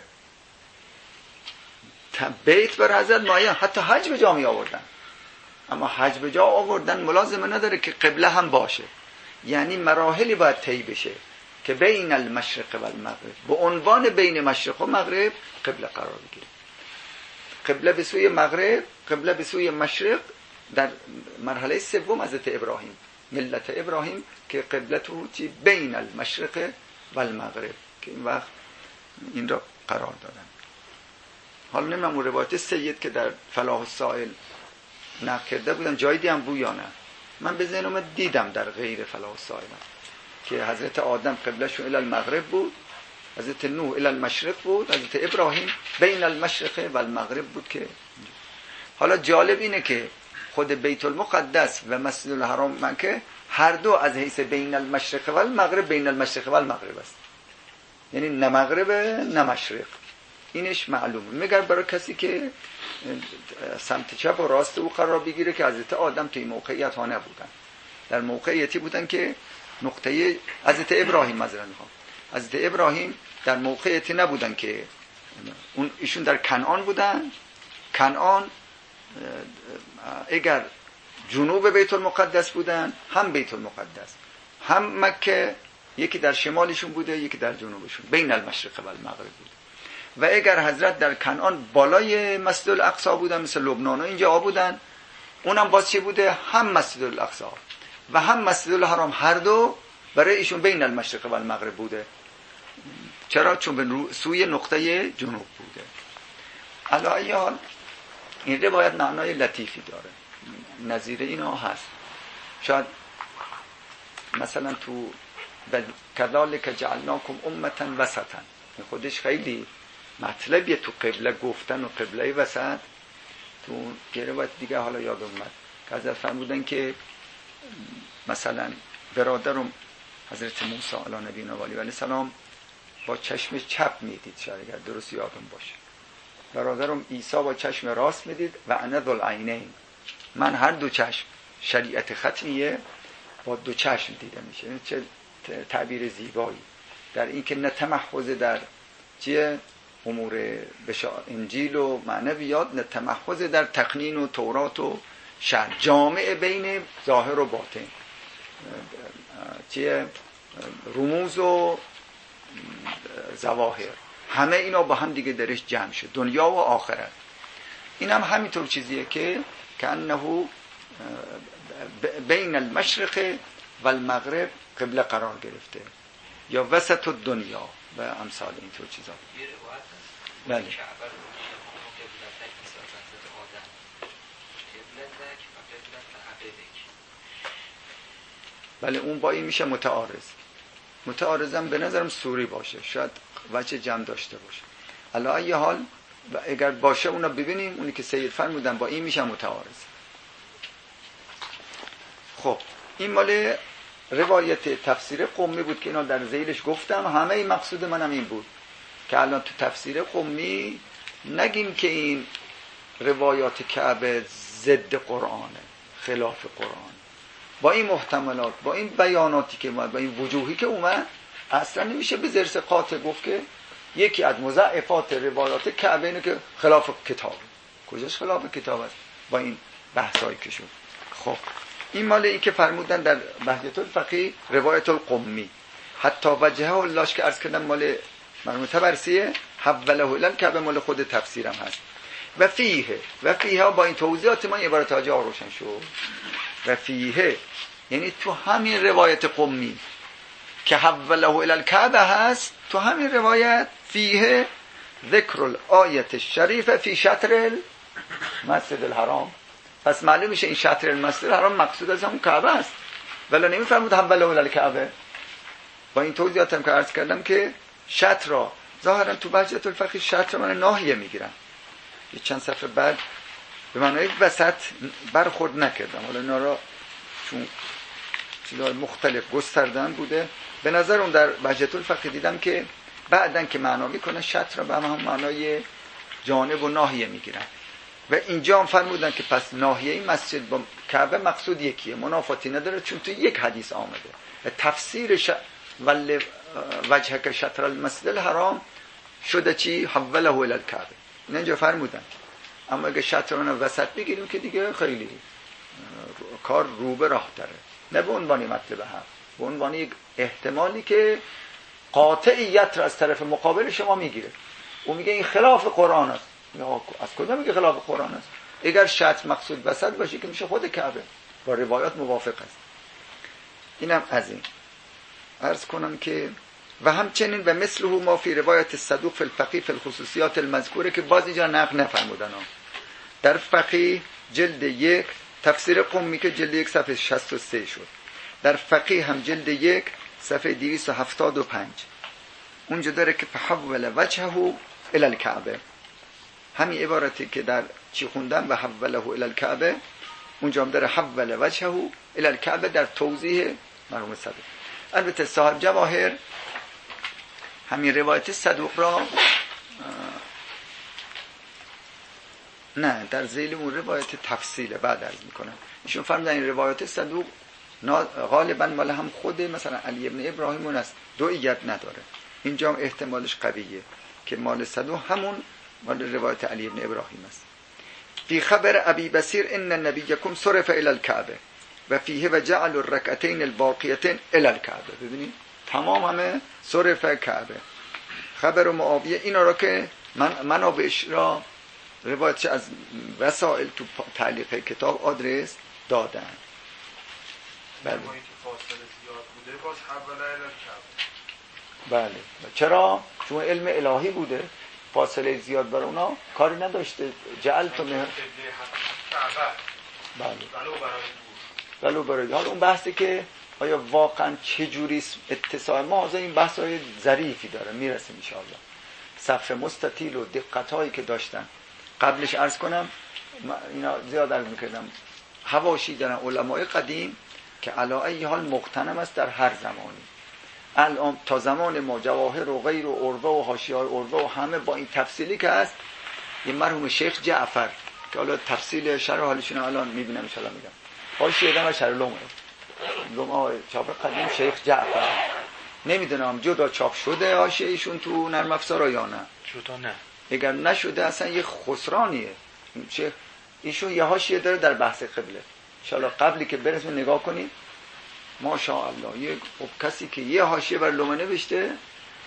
بیت بر حضرت معین حتی حج به جا می آوردن، اما حج به جا آوردن ملازمه نداره که قبله هم باشه. یعنی مراحلی باید طی بشه که بین المشرق و المغرب به عنوان بین مشرق و مغرب قبله قرار بگیره. قبله به سوی مغرب، قبله به سوی مشرق در مرحله سوم حضرت ابراهیم، ملت ابراهیم که قبله تو چی بین المشرق و المغرب که این وقت این را قرار دادن. حالا نمیدونم اون روایت سید که در فلاح السائل نقل کرده بودن جای دیدم بو یا نه. من به ذهنم دیدم در غیر فلاح السائل که حضرت آدم قبلهشون الی المغرب بود، حضرت نوح الی المشرق بود، حضرت ابراهیم بین المشرق و المغرب بود. که حالا جالب اینه که خود بیت المقدس و مسجد الحرام مکه هر دو از حیث بین المشرق و المغرب بین المشرق و المغرب است، یعنی نه مغرب نه مشرق. اینش معلومه. مگر برای کسی که سمت چپ و راست او قرار بگیره که حضرت آدم توی موقعیت ها نبودن، در موقعیتی بودن که نقطه حضرت ابراهیم مثلا میخوام حضرت ابراهیم در موقعیتی نبودن که اون ایشون در کنعان بودن. کنعان اگر جنوب بیت المقدس بودن هم بیت المقدس هم مکه یکی در شمالشون بوده یکی در جنوبشون، بین المشرق و المغرب بود. و اگر حضرت در کنعان بالای مسجد الاقصی بودن مثل لبنان و اینجا بودن، اونم باز چی بوده؟ هم مسجد الاقصی و هم مسجد الحرام هر دو برای ایشون بین المشرق و المغرب بوده. چرا؟ چون به سوی نقطه جنوب بوده. علی ای حال این روایت معنای لطیفی داره، نظیر اینا هست. شاید مثلا تو کذالک جعلناکم امة وسطا خودش خیلی مطلبیه تو قبله گفتن و قبله وسط. تو یه روایت دیگه حالا یاد اومد که حضرت فرمودن که مثلا برادرم حضرت موسی علی نبینا و علیه السلام با چشم چپ میدید، شاید اگر درست یادم باشه. برادرم عیسی با چشم راست میدید و انا ذوالعینین، من هر دو چشم. شریعت ختمیه با دو چشم دیده میشه. چه تعبیر زیبایی در این که نه تمحض در چیه امور انجیل و معنویات، نه تمحض در تقنین و تورات و شرع، جامع بین ظاهر و باطن، چیه رموز و ظواهر، همه اینا با هم دیگه درش جمع شد، دنیا و آخرت. این هم همینطور چیزیه که کأنه بین المشرق و المغرب قبله قرار گرفته، یا وسط الدنیا و امثال اینطور چیزا. بله. بله اون با این میشه متعارض. متعارضم به نظرم سوری باشه، شاید وجه جمع داشته باشه. علی ای حال اگر باشه اونا ببینیم، اونی که سید فرمودن با این میشه متعارض. خب این مال روایت تفسیر قمی بود که اینا در ذیلش گفتم. همه این مقصود منم این بود که الان تو تفسیر قمی نگیم که این روایات کعبه ضد قرآنه، خلاف قرآن. با این محتملات، با این بیاناتی که اومد، با این وجوهی که اومد، اصلا نمیشه به زرس قاطع گفت که یکی از مضاعفات روایات کعبه اینه که خلاف کتابه. کجاش خلاف کتاب است با این بحثایی که شد؟ خب این مال این که فرمودن در بهجت الفقیه روایت القمی، حتی وجهه اللهش که عرض کردم مال مرحوم طبرسیه، حوله الی کعبه مال خود تفسیرم هست. و فیه و فیه با این توضیحات ما عبارت ها روشن شد. و فیه یعنی تو همین روایت قمی که حوله الی کعبه هست، تو همین روایت فیه ذکر الآیت الشریفه فی شطر المسجد الحرام. پس معلوم میشه این شطر المسجد الحرام مقصود از همون کعبه است، ولی نمیفرمود حوله الی کعبه. با این توضیحاتم که عرض کردم که شطر را ظاهرا تو بهجت الفقیه شطر من ناحیه میگیرن. یه چند صفحه بعد به معنای وسط برخورد نکردم، حالا اینا را چون چیزهای مختلف گستردن بوده، به نظر اون در بهجت الفقیه دیدم که بعدن که معنا میکنه شطر را به هم معنای جانب و ناحیه میگیرن. و اینجا هم فرمودن که پس ناحیه این مسجد با کعبه مقصود یکیه، منافاتی نداره، چون تو یک حدیث آمده. تفسیر ش... ولی وجه که شطر المسجد الحرام شده چی؟ حوله الی الکعبه. این اینجا فرمودن. اما اگه شطر رو وسط بگیریم که دیگه خیلی کار رو به راه داره، نه به عنوان مطلب هم، به عنوان یک احتمالی که قاطعیت را از طرف مقابل شما میگیره. اون میگه این خلاف قرآن است. از کجا میگه خلاف قرآن است؟ اگر شطر مقصود وسط باشه که میشه خود کعبه، با روایات موافق است. اینم از این عرض کنم که و همچنین و مثله ما فی روایت صدوق فی الفقیه فی الخصوصیات المذکوره که باز اینجا نقل نفرمودن ها. در فقیه جلد یک تفسیر قمی که جلد یک صفحه شصت و سه شد، در فقیه هم جلد یک صفحه دویست و هفتاد و پنج اونجا داره که فحول وجهه الی الکعبه. همین عبارتی که در چی خوندم و حوله الی الکعبه، اونجا هم داره حول وجهه الی الکعبه در توضیح مرحوم صدوق. البته صاحب جواهر همین روایت صدوق را نه در ذیل اون روایت تفصیل بعد عرض میکنم. ایشون فرمودن این روایت صدوق غالبا مال هم خود مثلا علی ابن ابراهیم اون است، دوئیت نداره. اینجا هم احتمالش قویه که مال صدوق همون مال روایت علی ابن ابراهیم است. فی خبر ابی بصیر ان نبیکم صرف الی الکعبه و فیه و جعل الرکعتین الباقیتین الی الکعبه. ببینید تمام همه صرف کعبه. خبر معاویه اینا را که من منابعش را روایتش از وسائل تو تعلیق کتاب آدرس دادن. بله. ما اینکه فاصله زیاد بوده باز حوله الی الکعبه. بله. چرا؟ چون علم الهی بوده، فاصله زیاد برای اونا کاری نداشته. جعل تو مهر کعبه. بله. ولو برای ولو برای حالا اون بحثی که آیا واقعا چه جوری اتصال ما از این بحث‌های ظریفی داره میرسه ان شاء الله. صف مستطیل و دقت‌هایی که داشتن قبلش عرض کنم، اینا زیاد عرض می‌کردم، حواشی دارن علمای قدیم که علی ای حال مغتنم است در هر زمانی. الان تا زمان ما جواهر و غیر و عروه و حاشیه‌های عروه و همه با این تفصیلی که هست، این مرحوم شیخ جعفر که حالا تفصیل شرح حالشون الان می‌بینم ان شاء الله میگم. حاشیه دم شرح لومه لومه چاپ قدیم شیخ جعفر، نمیدونم جدا چاپ شده حاشیه ایشون تو نرم افزار یا نه؟ جدا نه. اگر نشده اصلا یه خسرانیه. شیخ ایشون یه حاشیه داره در بحث قبله، ان شاء الله قبلی که برسیم نگاه کنید. ماشاءالله یک کسی که یه حاشیه بر لومه نوشته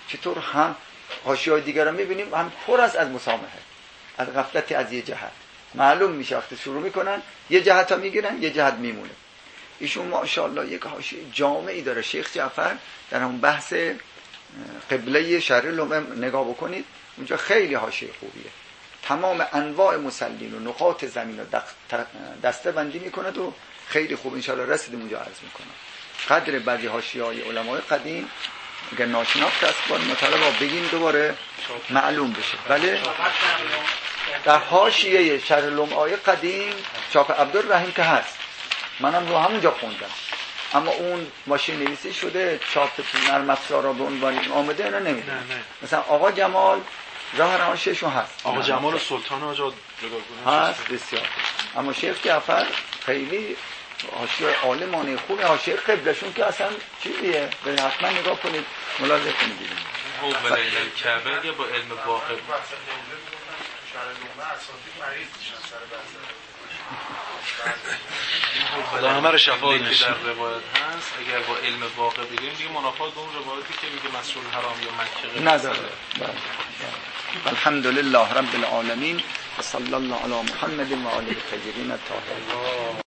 چطور هم حاشیه‌های دیگر رو می‌بینیم هم پر است از مسامحه، از غفلت از یه جهت معلوم میشه وقتی شروع میکنن یه جهت ها میگیرن یه جهت میمونه. ایشون ماشاءالله یک حاشیه جامعی داره. شیخ جعفر در همون بحث قبله شرح لومه نگاه بکنید اونجا خیلی حاشیه خوبیه، تمام انواع مسلین و نقاط زمین رو دسته بندی میکنه و خیلی خوب انشاءالله رسیدیم اونجا عرض میکنم. قدر بعضی حاشیه‌های علمای قدیم اگر ناشناخته است باید مطالبه بگیم دوباره معلوم بشه. بله در حاشیه شرح لمعای قدیم چاپ عبدالرحیم که هست، منم رو همونجا خوندم، اما اون ماشین نویسی شده چاپ نرم افزار را به عنوان آمده اینا نمیدونم. مثلا آقا جمال ظاهر حاشیه‌شون هست، آقا جمال سلطان آجا جداگونه هست بسیار، اما شیخ جعفر خیلی حاشیه عالمانه خوبه. حاشیه قبلشون که اصلا چیزیه، به حتما نگاه کنید ملاحظه کنید ببینید. او بلای کعبه یا با علم واقع خدا همه رو شفا که نشه. در روایت هست اگر با علم واقع بگیم دیگه منافات با اون روایتی که میگه مسئول حرام یا مکه نداره. الحمدلله رب العالمین و صلی الله علی محمد و آله الطاهرین الطاهرین.